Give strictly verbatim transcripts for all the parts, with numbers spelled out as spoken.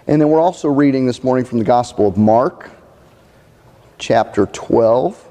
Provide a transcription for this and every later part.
And then we're also reading this morning from the Gospel of Mark, chapter twelve,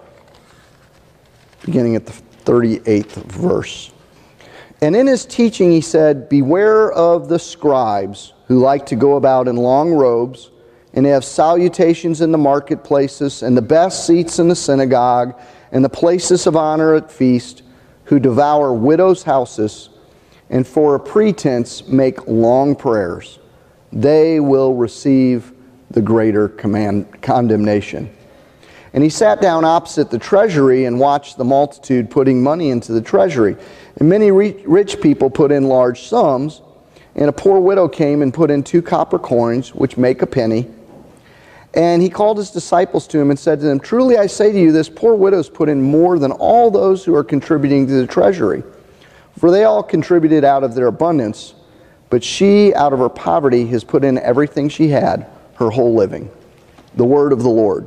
beginning at the thirty-eighth verse. And in his teaching he said, "Beware of the scribes who like to go about in long robes, and have salutations in the marketplaces, and the best seats in the synagogue, and the places of honor at feast, who devour widows' houses, and for a pretense make long prayers. They will receive the greater command, condemnation." And he sat down opposite the treasury and watched the multitude putting money into the treasury. And many rich people put in large sums, and a poor widow came and put in two copper coins, which make a penny. And he called his disciples to him and said to them, "Truly I say to you, this poor widow's put in more than all those who are contributing to the treasury. For they all contributed out of their abundance, but she, out of her poverty, has put in everything she had, her whole living." The word of the Lord.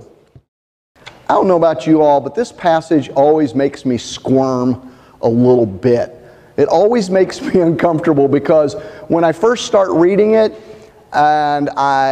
I don't know about you all, but this passage always makes me squirm a little bit. It always makes me uncomfortable because when I first start reading it and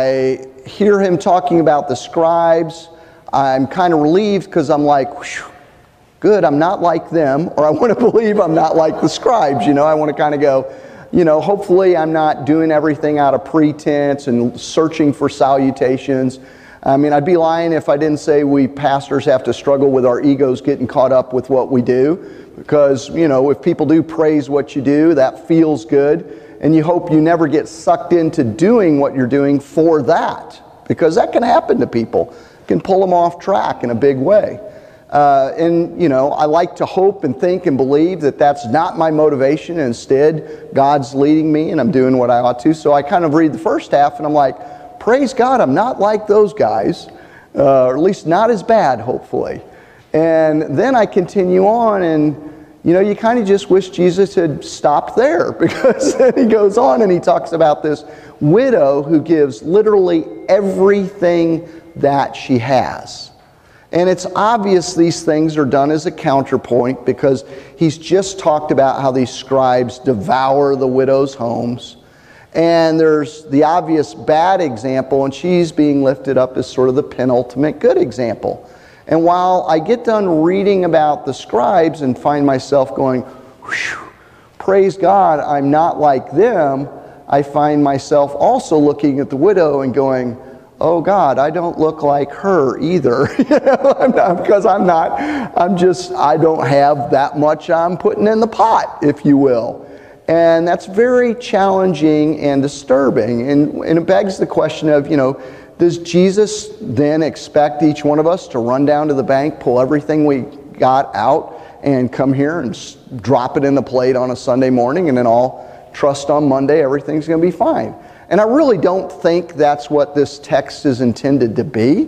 I hear him talking about the scribes, I'm kind of relieved because I'm like, whew, good, I'm not like them, or I want to believe I'm not like the scribes. You know, I want to kind of go, you know, hopefully I'm not doing everything out of pretense and searching for salutations. I mean, I'd be lying if I didn't say we pastors have to struggle with our egos getting caught up with what we do. Because, you know, if people do praise what you do, that feels good. And you hope you never get sucked into doing what you're doing for that. Because that can happen to people. It can pull them off track in a big way. Uh, and, you know, I like to hope and think and believe that that's not my motivation. Instead, God's leading me and I'm doing what I ought to. So I kind of read the first half and I'm like, praise God, I'm not like those guys, uh, or at least not as bad, hopefully. And then I continue on and, you know, you kind of just wish Jesus had stopped there, because then he goes on and he talks about this widow who gives literally everything that she has. And it's obvious these things are done as a counterpoint, because he's just talked about how these scribes devour the widows' homes. And there's the obvious bad example, and she's being lifted up as sort of the penultimate good example. And while I get done reading about the scribes and find myself going, whew, praise God, I'm not like them, I find myself also looking at the widow and going, oh God, I don't look like her either. You know, I'm not, because I'm not, I'm just, I don't have that much I'm putting in the pot, if you will. And that's very challenging and disturbing. And, and it begs the question of, you know, does Jesus then expect each one of us to run down to the bank, pull everything we got out, and come here and drop it in the plate on a Sunday morning, and then all trust on Monday everything's going to be fine? And I really don't think that's what this text is intended to be.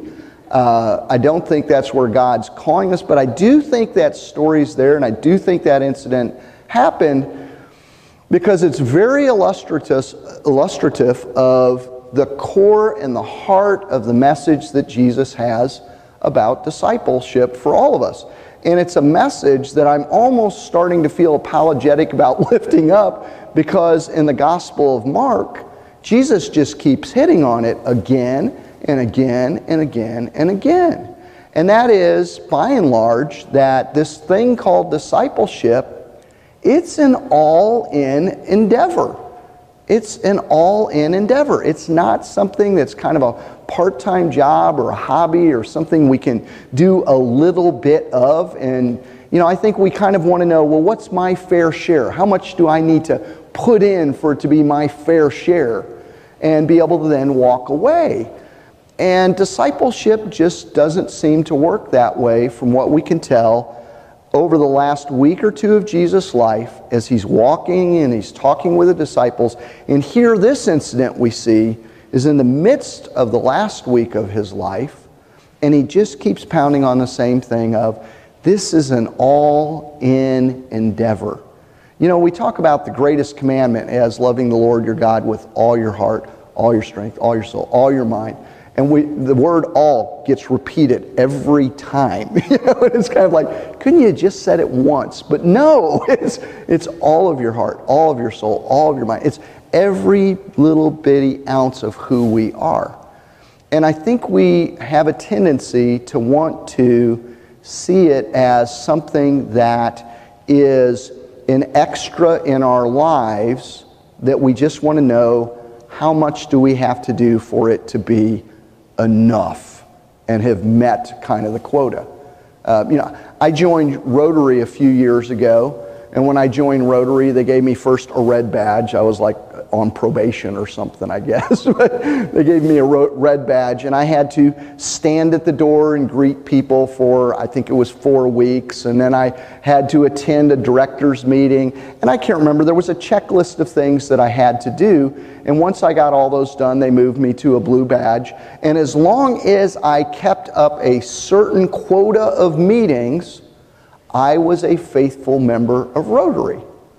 Uh, I don't think that's where God's calling us, but I do think that story's there, and I do think that incident happened, because it's very illustrative, illustrative of the core and the heart of the message that Jesus has about discipleship for all of us. And it's a message that I'm almost starting to feel apologetic about lifting up, because in the Gospel of Mark, Jesus just keeps hitting on it again and again and again and again. And that is, by and large, that this thing called discipleship, it's an all-in endeavor. It's an all-in endeavor. It's not something that's kind of a part-time job or a hobby or something we can do a little bit of. And, you know, I think we kind of want to know, well, what's my fair share? How much do I need to put in for it to be my fair share? And be able to then walk away. And discipleship just doesn't seem to work that way, from what we can tell over the last week or two of Jesus' life, as he's walking and he's talking with the disciples. And here, this incident we see is in the midst of the last week of his life, and he just keeps pounding on the same thing of, this is an all-in endeavor. You know, we talk about the greatest commandment as loving the Lord your God with all your heart, all your strength, all your soul, all your mind. And we, the word all gets repeated every time. You know, and it's kind of like, couldn't you have just said it once? But no, it's, it's all of your heart, all of your soul, all of your mind. It's every little bitty ounce of who we are. And I think we have a tendency to want to see it as something that is an extra in our lives, that we just want to know, how much do we have to do for it to be enough and have met kind of the quota. Uh, you know, I joined Rotary a few years ago, and when I joined Rotary, they gave me first a red badge. I was like on probation or something, I guess. They gave me a red badge, and I had to stand at the door and greet people for, I think it was four weeks, and then I had to attend a director's meeting, and I can't remember, there was a checklist of things that I had to do, and once I got all those done, they moved me to a blue badge, and as long as I kept up a certain quota of meetings, I was a faithful member of Rotary.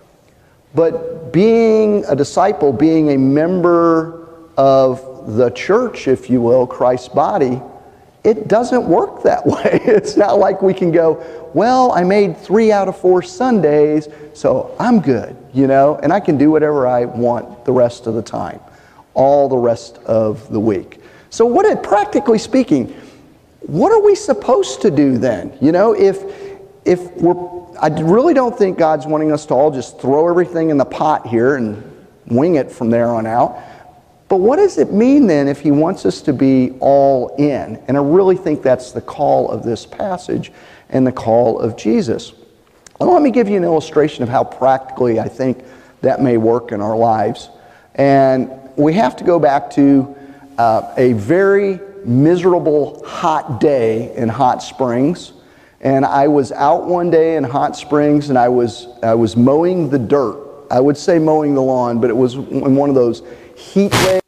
But being a disciple, being a member of the church, if you will, Christ's body, it doesn't work that way. It's not like we can go, well, I made three out of four Sundays, so I'm good, you know, and I can do whatever I want the rest of the time, all the rest of the week. So what, it, practically speaking, what are we supposed to do then? You know, if, if we're I really don't think God's wanting us to all just throw everything in the pot here and wing it from there on out. But what does it mean then if He wants us to be all in? And I really think that's the call of this passage and the call of Jesus. And let me give you an illustration of how practically I think that may work in our lives. And we have to go back to uh, a very miserable hot day in Hot Springs. And I was out one day in Hot Springs, and I was I was mowing the dirt. I would say mowing the lawn, but it was in one of those heat waves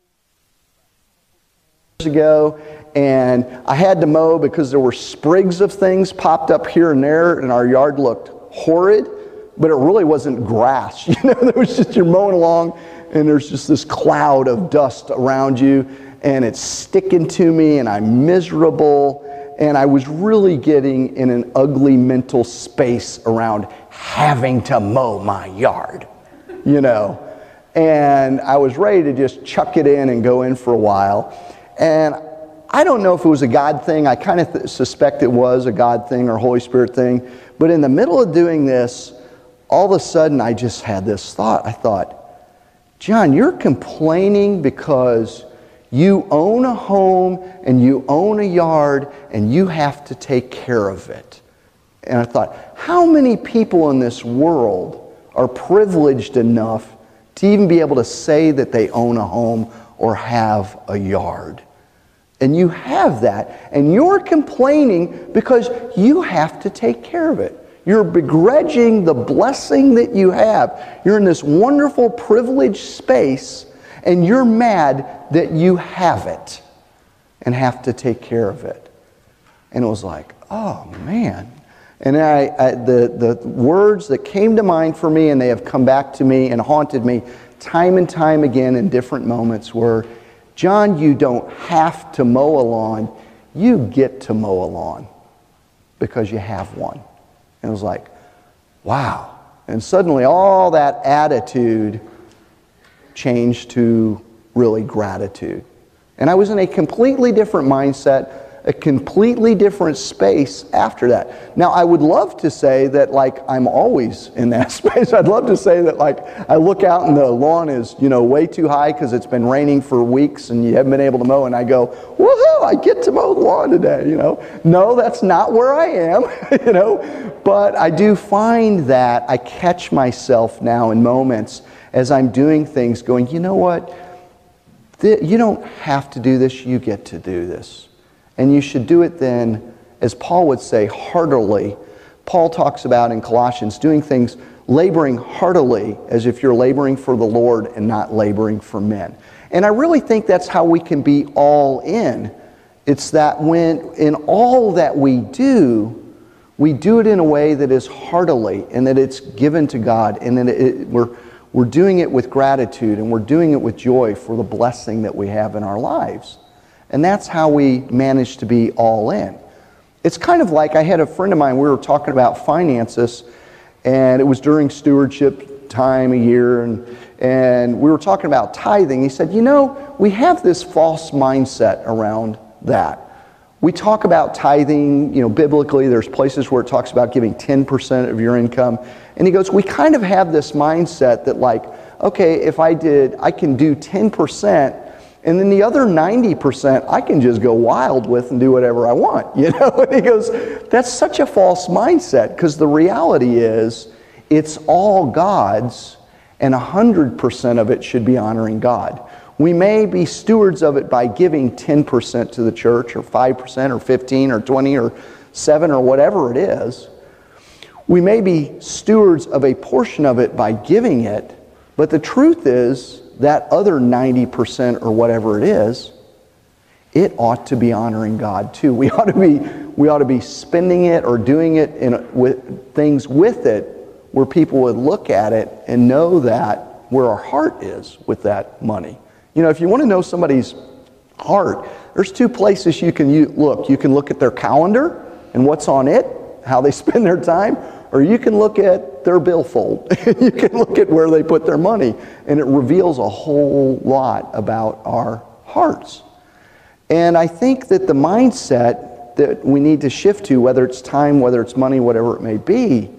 ago, and I had to mow because there were sprigs of things popped up here and there, and our yard looked horrid, but it really wasn't grass. You know, there was just, you're mowing along, and there's just this cloud of dust around you, and it's sticking to me, and I'm miserable. And I was really getting in an ugly mental space around having to mow my yard, you know. And I was ready to just chuck it in and go in for a while. And I don't know if it was a God thing. I kind of th- suspect it was a God thing or Holy Spirit thing. But in the middle of doing this, all of a sudden I just had this thought. I thought, John, you're complaining because you own a home and you own a yard and you have to take care of it. And I thought, how many people in this world are privileged enough to even be able to say that they own a home or have a yard? And you have that, and you're complaining because you have to take care of it. You're begrudging the blessing that you have. You're in this wonderful privileged space, and you're mad that you have it and have to take care of it. And it was like, oh man. And I, I, the, the words that came to mind for me, and they have come back to me and haunted me time and time again in different moments, were, John, you don't have to mow a lawn. You get to mow a lawn because you have one. And it was like, wow. And suddenly all that attitude changed to really gratitude. And I was in a completely different mindset, a completely different space after that. Now, I would love to say that, like, I'm always in that space. I'd love to say that, like, I look out and the lawn is, you know, way too high because it's been raining for weeks and you haven't been able to mow, and I go, woohoo, I get to mow the lawn today, you know. No, that's not where I am, you know. But I do find that I catch myself now in moments as I'm doing things going, you know what? You don't have to do this, you get to do this. And you should do it then, as Paul would say, heartily. Paul talks about in Colossians doing things, laboring heartily, as if you're laboring for the Lord and not laboring for men. And I really think that's how we can be all in. It's that when in all that we do, we do it in a way that is heartily and that it's given to God, and that it, we're We're doing it with gratitude, and we're doing it with joy for the blessing that we have in our lives. And that's how we manage to be all in. It's kind of like, I had a friend of mine, we were talking about finances, and it was during stewardship time a year, and, and we were talking about tithing. He said, you know, we have this false mindset around that. We talk about tithing, you know, biblically, there's places where it talks about giving ten percent of your income. And he goes, we kind of have this mindset that like, okay, if I did, I can do ten percent, and then the other ninety percent I can just go wild with and do whatever I want, you know? And he goes, that's such a false mindset, because the reality is it's all God's, and one hundred percent of it should be honoring God. We may be stewards of it by giving ten percent to the church, or five percent, or fifteen, or twenty, or seven, or whatever it is. We may be stewards of a portion of it by giving it, but the truth is that other ninety percent or whatever it is, it ought to be honoring God too. We ought to be, we ought to be spending it or doing it in with things with it where people would look at it and know that where our heart is with that money. You know, if you want to know somebody's heart, there's two places you can look. You can look at their calendar and what's on it, how they spend their time, or you can look at their billfold. You can look at where they put their money, and it reveals a whole lot about our hearts. And I think that the mindset that we need to shift to, whether it's time, whether it's money, whatever it may be,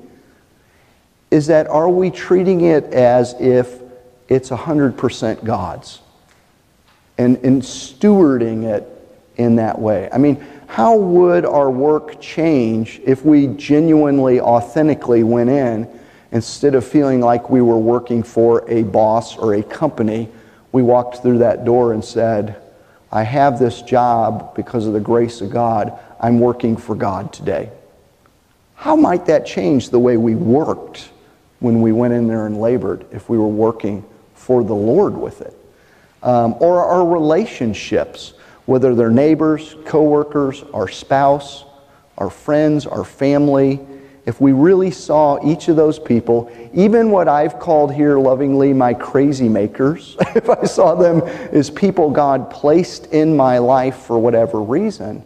is that are we treating it as if it's one hundred percent God's? And, and stewarding it in that way. I mean, how would our work change if we genuinely, authentically went in, instead of feeling like we were working for a boss or a company, we walked through that door and said, I have this job because of the grace of God. I'm working for God today. How might that change the way we worked when we went in there and labored if we were working for the Lord with it? Um, or our relationships, whether they're neighbors, co-workers, our spouse, our friends, our family. If we really saw each of those people, even what I've called here lovingly my crazy makers, if I saw them as people God placed in my life for whatever reason,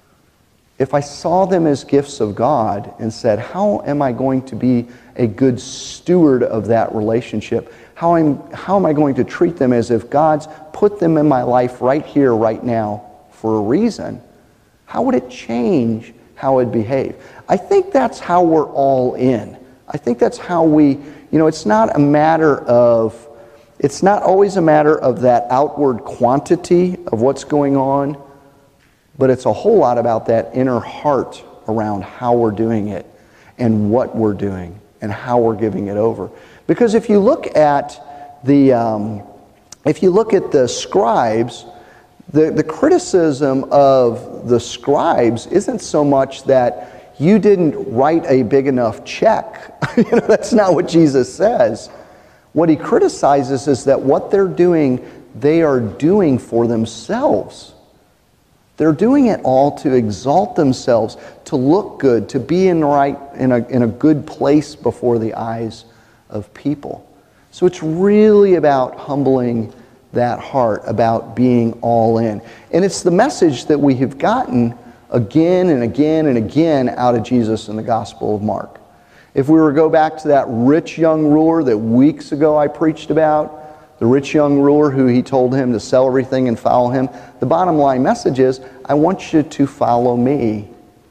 if I saw them as gifts of God and said, how am I going to be a good steward of that relationship? How, I'm, how am I going to treat them as if God's put them in my life right here, right now, for a reason? How would it change how I'd behave? I think that's how we're all in. I think that's how we, you know, it's not a matter of, it's not always a matter of that outward quantity of what's going on, but it's a whole lot about that inner heart around how we're doing it and what we're doing and how we're giving it over. Because if you look at the, um, if you look at the scribes, the, the criticism of the scribes isn't so much that you didn't write a big enough check. You know, that's not what Jesus says. What he criticizes is that what they're doing, they are doing for themselves. They're doing it all to exalt themselves, to look good, to be in, right, in, a, in a good place before the eyes of people. So it's really about humbling that heart, about being all in. And it's the message that we have gotten again and again and again out of Jesus in the Gospel of Mark. If we were to go back to that rich young ruler that weeks ago I preached about, the rich young ruler who he told him to sell everything and follow him, the bottom line message is, I want you to follow me.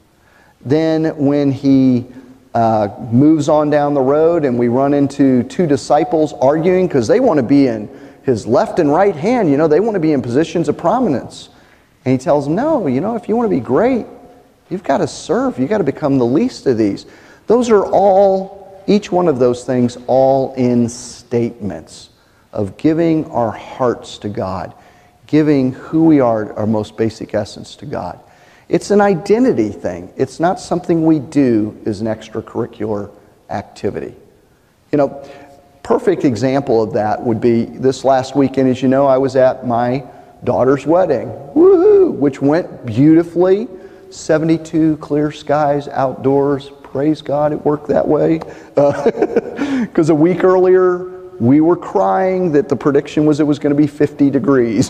Then when he uh, moves on down the road and we run into two disciples arguing because they want to be in his left and right hand, you know, they want to be in positions of prominence. And he tells them, no, you know, if you want to be great, you've got to serve. You've got to become the least of these. Those are all, each one of those things, all in statements of giving our hearts to God, giving who we are, our most basic essence, to God. It's an identity thing. It's not something we do as an extracurricular activity. You know, perfect example of that would be this last weekend. As you know, I was at my daughter's wedding, woohoo, which went beautifully. seventy-two clear skies outdoors. Praise God, it worked that way. Because uh, a week earlier, we were crying that the prediction was it was going to be fifty degrees.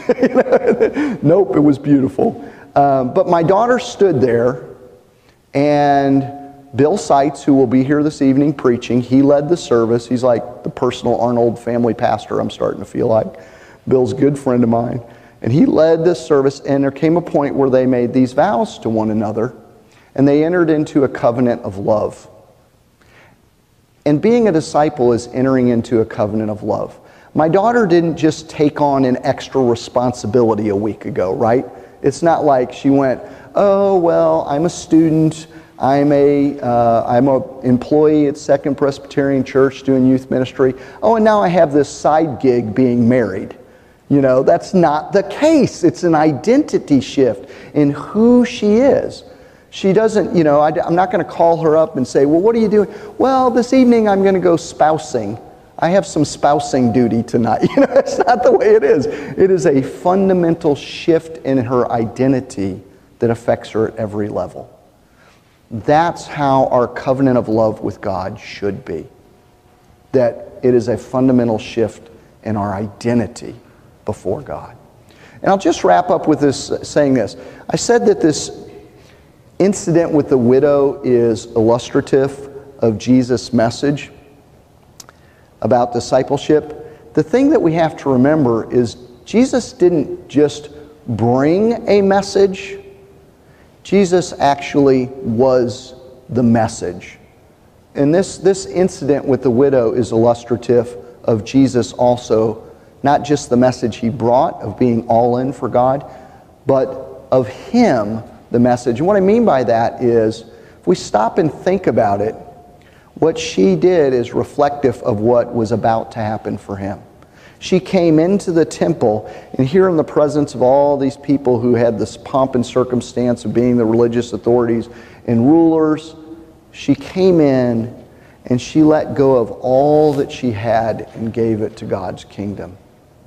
Nope, it was beautiful. Um, but my daughter stood there, and Bill Seitz, who will be here this evening preaching, he led the service. He's like the personal Arnold family pastor, I'm starting to feel like. Bill's a good friend of mine. And he led this service, and there came a point where they made these vows to one another, and they entered into a covenant of love. And being a disciple is entering into a covenant of love. My daughter didn't just take on an extra responsibility a week ago, right? It's not like she went, oh, well, I'm a student, I'm a, uh, I'm an employee at Second Presbyterian Church doing youth ministry. Oh, and now I have this side gig being married. You know, that's not the case. It's an identity shift in who she is. She doesn't, you know, I, I'm not going to call her up and say, well, what are you doing? Well, this evening I'm going to go spousing. I have some spousing duty tonight. You know, that's not the way it is. It is a fundamental shift in her identity that affects her at every level. That's how our covenant of love with God should be. That it is a fundamental shift in our identity before God. And I'll just wrap up with this, uh, saying this. I said that this incident with the widow is illustrative of Jesus' message about discipleship. The thing that we have to remember is Jesus didn't just bring a message. Jesus actually was the message. And this, this incident with the widow is illustrative of Jesus also, not just the message he brought of being all in for God, but of him, the message. And what I mean by that is, if we stop and think about it, what she did is reflective of what was about to happen for him. She came into the temple, and here in the presence of all these people who had this pomp and circumstance of being the religious authorities and rulers, she came in and she let go of all that she had and gave it to God's kingdom.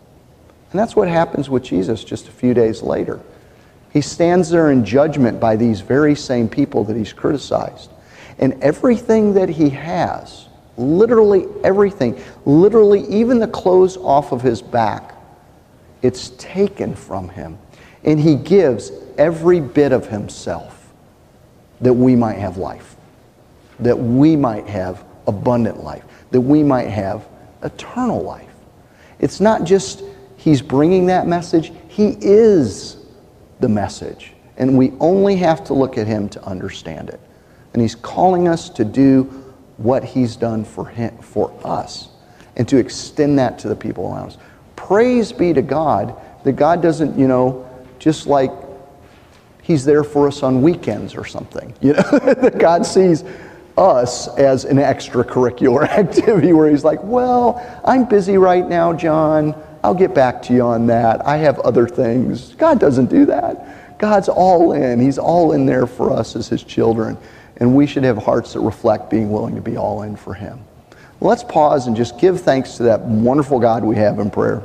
And that's what happens with Jesus just a few days later. He stands there in judgment by these very same people that he's criticized. And everything that he has, literally everything, literally even the clothes off of his back, it's taken from him. And he gives every bit of himself that we might have life, that we might have abundant life, that we might have eternal life. It's not just he's bringing that message, he is the message. And we only have to look at him to understand it. And he's calling us to do what he's done for him, for us, and to extend that to the people around us. Praise be to God that God doesn't, you know, just like he's there for us on weekends or something. You know, that God sees us as an extracurricular activity where he's like, well, I'm busy right now, John. I'll get back to you on that. I have other things. God doesn't do that. God's all in. He's all in there for us as his children. And we should have hearts that reflect being willing to be all in for him. Well, let's pause and just give thanks to that wonderful God we have in prayer.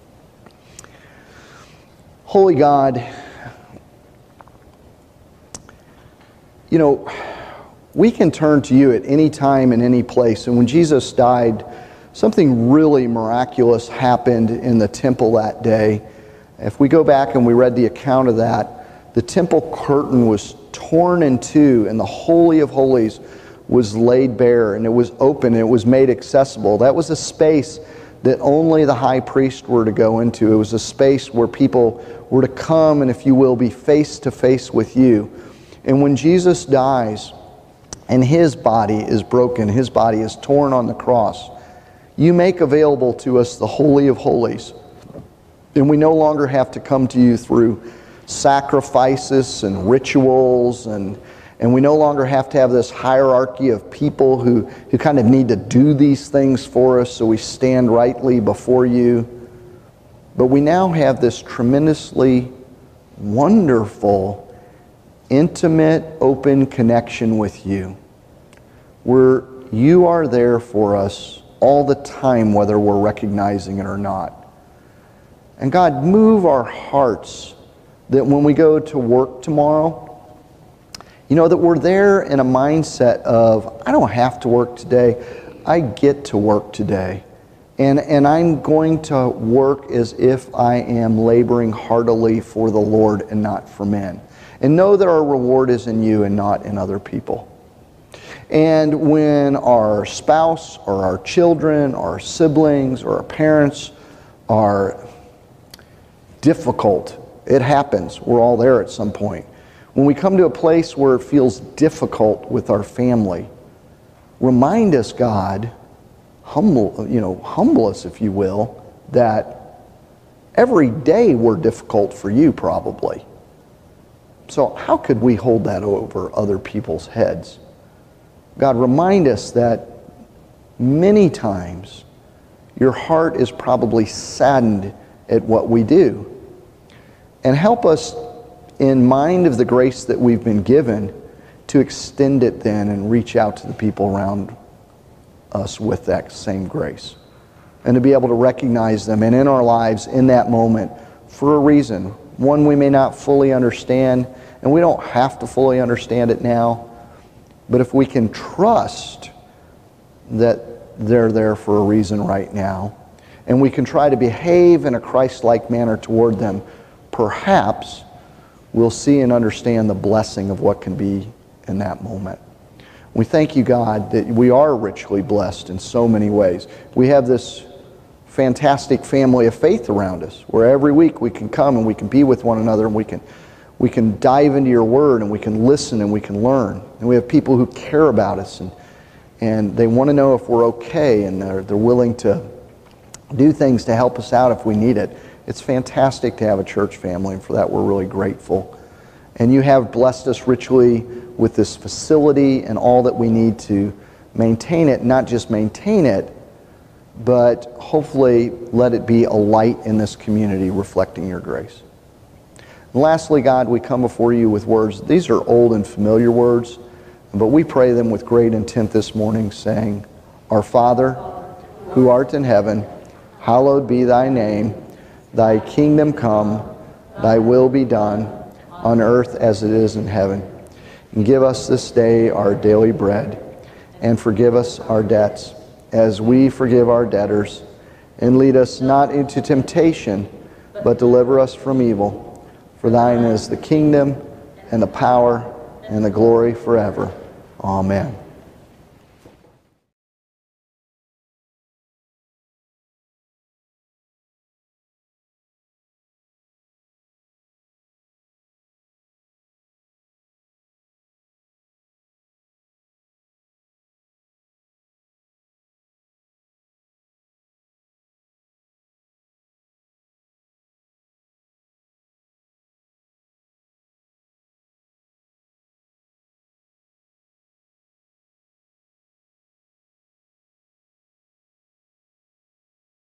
Holy God, you know, we can turn to you at any time and any place. And when Jesus died, something really miraculous happened in the temple that day. If we go back and we read the account of that, the temple curtain was torn in two, and the Holy of Holies was laid bare, and it was open, and it was made accessible. That was a space that only the high priest were to go into. It was a space where people were to come and, if you will, be face to face with you. And when Jesus dies and his body is broken, his body is torn on the cross, you make available to us the Holy of Holies. And we no longer have to come to you through sacrifices and rituals, and, and we no longer have to have this hierarchy of people who, who kind of need to do these things for us so we stand rightly before you. But we now have this tremendously wonderful, intimate, open connection with you, where you are there for us all the time, whether we're recognizing it or not. And God, move our hearts that when we go to work tomorrow, you know, that we're there in a mindset of, I don't have to work today, I get to work today. And, and I'm going to work as if I am laboring heartily for the Lord and not for men. And know that our reward is in you and not in other people. And when our spouse or our children or our siblings or our parents are difficult, it happens. We're all there at some point. When we come to a place where it feels difficult with our family, remind us, God, humble, you know, humble us, if you will, that every day we're difficult for you, probably. So how could we hold that over other people's heads? God, remind us that many times your heart is probably saddened at what we do. And help us, in mind of the grace that we've been given, to extend it then and reach out to the people around us with that same grace. And to be able to recognize them and in our lives in that moment for a reason. One we may not fully understand, and we don't have to fully understand it now. But if we can trust that they're there for a reason right now, and we can try to behave in a Christ-like manner toward them, perhaps we'll see and understand the blessing of what can be in that moment. We thank you, God, that we are richly blessed in so many ways. We have this fantastic family of faith around us, where every week we can come and we can be with one another, and we can we can dive into your word, and we can listen and we can learn. And we have people who care about us, and and they want to know if we're okay, and they're, they're willing to do things to help us out if we need it. It's fantastic to have a church family, and for that we're really grateful. And you have blessed us richly with this facility and all that we need to maintain it, not just maintain it, but hopefully let it be a light in this community reflecting your grace. And lastly, God, we come before you with words. These are old and familiar words, but we pray them with great intent this morning, saying, Our Father, who art in heaven, hallowed be thy name. Thy kingdom come, thy will be done, on earth as it is in heaven. And give us this day our daily bread, and forgive us our debts, as we forgive our debtors. And lead us not into temptation, but deliver us from evil. For thine is the kingdom, and the power, and the glory forever. Amen.